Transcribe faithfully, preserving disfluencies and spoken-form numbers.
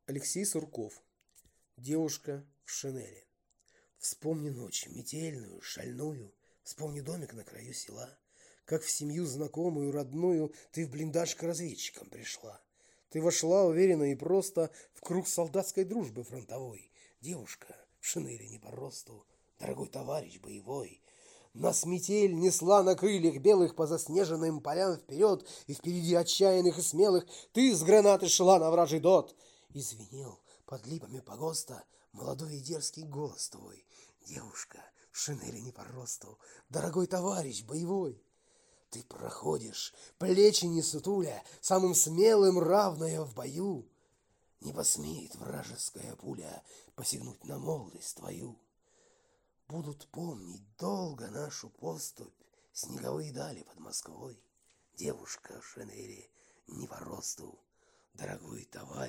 Алексей Сурков. Девушка в шинели. Вспомни ночь метельную, шальную, вспомни домик на краю села, как в семью знакомую, родную ты в блиндаж к разведчикам пришла. Ты вошла уверенно и просто в круг солдатской дружбы фронтовой. Девушка в шинели не по росту, дорогой товарищ боевой. Нас метель несла на крыльях белых по заснеженным полям вперед, и впереди отчаянных и смелых ты с гранаты шла на вражий дот. И звенел под липами погоста молодой и дерзкий голос твой. Девушка в шинели не по росту, дорогой товарищ боевой. Ты проходишь, плечи не сутуля, самым смелым равная в бою. Не посмеет вражеская пуля посягнуть на молодость твою. Будут помнить долго нашу поступь снеговые дали под Москвой. Девушка в шинели не по росту, дорогой товарищ